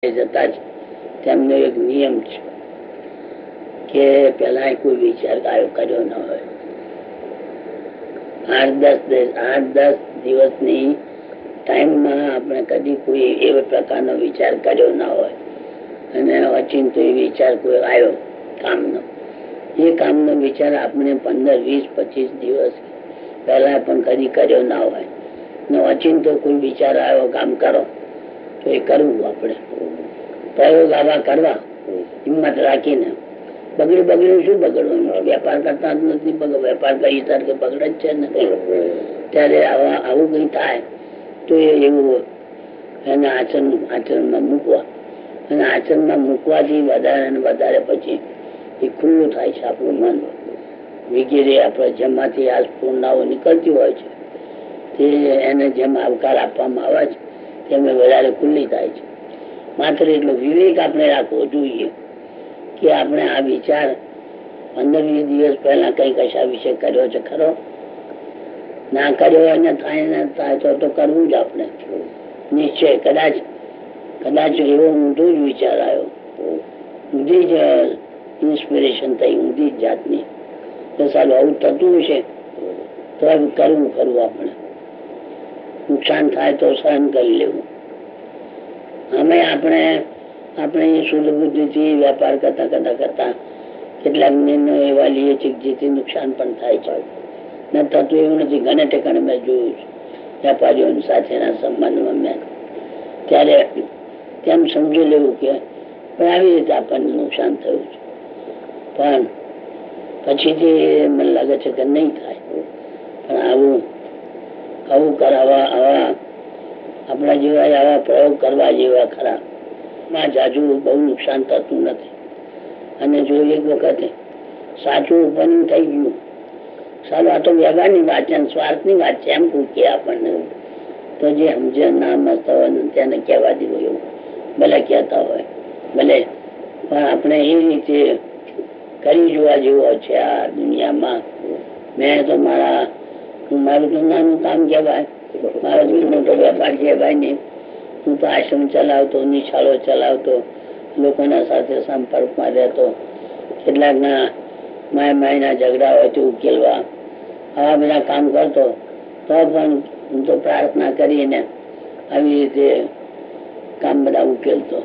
જતા જ તેમનો એક નિયમ છે કે પેલા કોઈ વિચાર કર્યો ન હોય. 8-10 દિવસની ટાઈમમાં આપણે કદી કોઈ એવો પ્રકારનો વિચાર કર્યો ના હોય અને અચિંતો વિચાર કોઈ આવ્યો કામનો, એ કામનો વિચાર આપણે 15-20-25 દિવસ પહેલા પણ કદી કર્યો ના હોય ને અચિંતો કોઈ વિચાર આવ્યો કામ કરો તો એ કરવું. આપણે પ્રયોગ આવા કરવા હિંમત રાખીને. બગડ્યું શું બગડવું? વેપાર કરતા જ નથી, વેપાર કરી તારે બગડે જ છે ને. ત્યારે આવું કઈ થાય તો એવું એને આચરણમાં મૂકવા, અને આચરણમાં મૂકવાથી વધારે ને વધારે પછી એ ખુલ્લું થાય છે આપણું મન વગેરે. આપણે જેમાંથી આ સ્ફૂર્ણાઓ નીકળતી હોય છે તે એને જેમ આવકાર આપવામાં આવે છે તેમ વધારે ખુલ્લી થાય છે. માત્ર એટલો વિવેક આપણે રાખવો જોઈએ કે આપણે આ વિચાર 15-20 દિવસ પહેલા કઈ કશા વિશે કર્યો છે ખરો? ના કર્યો હોય ને થાય તો કરવું જ આપણે નિશ્ચય. કદાચ એવો ઊંધો જ વિચાર આવ્યો, ઊંધી જ ઇન્સ્પિરેશન થઈ, ઊંધી જ જાતની તો સારું આવું થતું હશે તો કરવું ખરું. આપણે નુકસાન થાય તો સહન કરી લેવું. અમે આપણે શુદ્ધ બુદ્ધિ થી વેપાર કરતા કેટલાક નિર્ણયો એવા લઈએ છીએ જેથી નુકસાન પણ થાય છે. ન થતું એવું નથી. ઘણે ઠેકાણે મેં જોયું છે વેપારીઓ સાથેના સંબંધમાં મેં ત્યારે તેમ સમજી લેવું કે આવી રીતે આપણને નુકસાન થયું છે, પણ પછીથી મને લાગે છે કે નહીં થાય. પણ આવું કરાવવા, આવા આપણા જેવા આવા પ્રયોગ કરવા જેવા ખરા માં જાજુ બહુ નુકસાન થતું નથી. અને જો એક વખતે સાચું ઉપનિંગ થઈ ગયું, સારું આ તો વ્યવહારની વાત છે, સ્વાર્થની વાત છે એમ પૂછીએ આપણને તો જે સમજે ના મસ્ત હોય તેને કહેવા દેવું, એવું ભલે કહેતા હોય ભલે, પણ આપણે એ રીતે કરી જોવા જેવો છે આ દુનિયામાં. મેં તો મારું તો નાનું કામ કહેવાય, મારો મોટો વેપાર કહેવાય નહીં. હું તો આશ્રમ ચલાવતો, નિશાળો ચલાવતો, લોકોના સાથે સંપર્કમાં રહેતો, કેટલાકના માયના ઝઘડા હોય તો ઉકેલવા, આવા બધા કામ કરતો. તો પણ હું તો પ્રાર્થના કરીને આવી રીતે કામ બધા ઉકેલતો.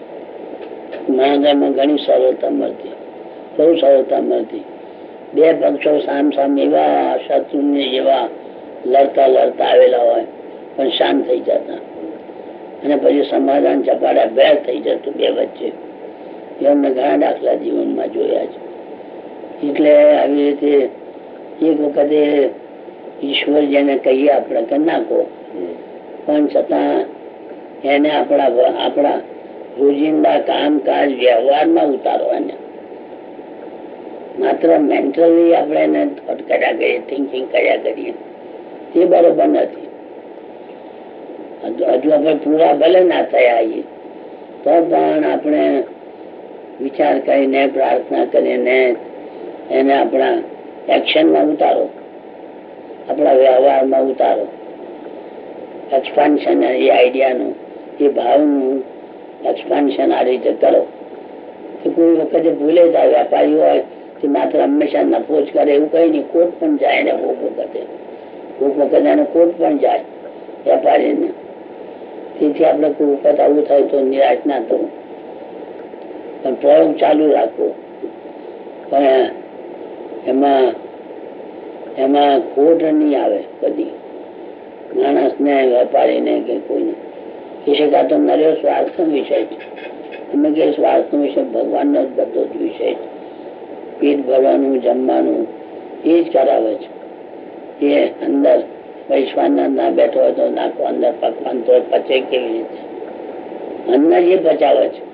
માણસમાં ઘણી સરળતા મળતી, બહુ સરળતા મળતી. બે પક્ષો સામ એવા શત્રુને જેવા લડતા આવેલા હોય પણ શાંત થઈ જતા, અને પછી સમાધાન ચપાડા ભેર થઈ જતું બે વચ્ચે. એમને ઘણા દાખલા જીવનમાં જોયા છે. એટલે આવી રીતે એક વખતે ઈશ્વર જેને કહીએ આપણે કે નાખો, પણ છતાં એને આપણા રોજિંદા કામકાજ વ્યવહારમાં ઉતારો. એને માત્ર મેન્ટલી આપણે એને થોટ કર્યા કરીએ, થિંકિંગ કર્યા કરીએ તે બરોબર નથી. હજુ આપણે પૂરા ભલે ના થયા તો પણ આપણે વિચાર કરીને પ્રાર્થના કરીને એને આપણા એક્શનમાં ઉતારો, આપણા વ્યવહારમાં ઉતારો. એક્સપાન્શન એ આઈડિયાનું, એ ભાવનું એક્સપાન્શન આ રીતે કરો કે કોઈ વખતે ભૂલે જાય. વેપારી હોય તે માત્ર હંમેશા નફો જ કરે એવું કઈ નહીં, કોટ પણ જાય ને કોક વખતે એને કોટ પણ જાય વેપારીને. તેથી આપણે કોઈ વખત આવું થાય તો નિરાશ ના થવું, પણ પ્રયોગ ચાલુ રાખવો. પણ એમાં ખોટ નહીં આવે કદી માણસ ને, વેપારીને કે કોઈને. એ તો નર્યો સ્વાર્થ નો વિષય છે. અમે કે સ્વાર્થ નો વિષય ભગવાન નો જ બધો જ વિષય છે. પેટ ભરવાનું, જમવાનું એ જ કરાવે છે. એ અંદર વૈશ્વાનર ના બેઠો હોય તો નાખો અંદર પકવાન તો પચે કેવી રીતે? અન્ન જે પચાવે છે,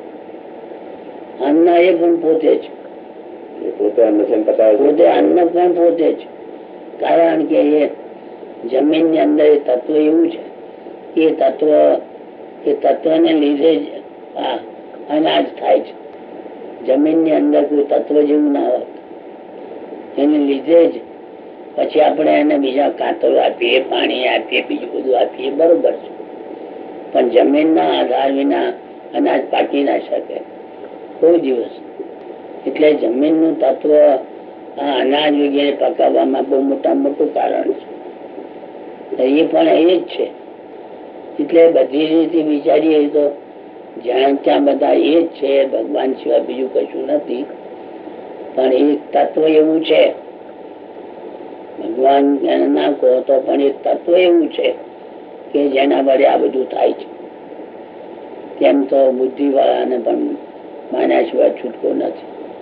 અન્ન એ પણ પોતે જ, પોતે અન્ન પણ પોતે જ. કારણ કે એ જમીન ની અંદર એ તત્વ એવું છે, એ તત્વને લીધે જ આ અનાજ થાય છે. જમીન ની અંદર કોઈ તત્વ જેવું ના હોત, એને લીધે જ પછી આપણે એને બીજા કાતરો આપીએ, પાણી આપીએ, બીજું બધું આપીએ, બરોબર છે. પણ જમીન ના આધાર વિના અનાજ પાકી ના શકે કોઈ દિવસ. એટલે જમીનનું તત્વ આ અનાજ વગેરે પકાવવામાં બહુ મોટું કારણ છે. એ પણ એ જ છે. એટલે બધી રીતે વિચારીએ તો જ્યાં ત્યાં બધા એ જ છે, ભગવાન સિવાય બીજું કશું નથી. પણ એક તત્વ એવું છે, ભગવાન ના કહો તો પણ એક તત્વ એવું છે કે જેના વડે આ બધું થાય છે. તેમ તો બુદ્ધિ વાળાને પણ માન્યા સિવાય છૂટકો નથી.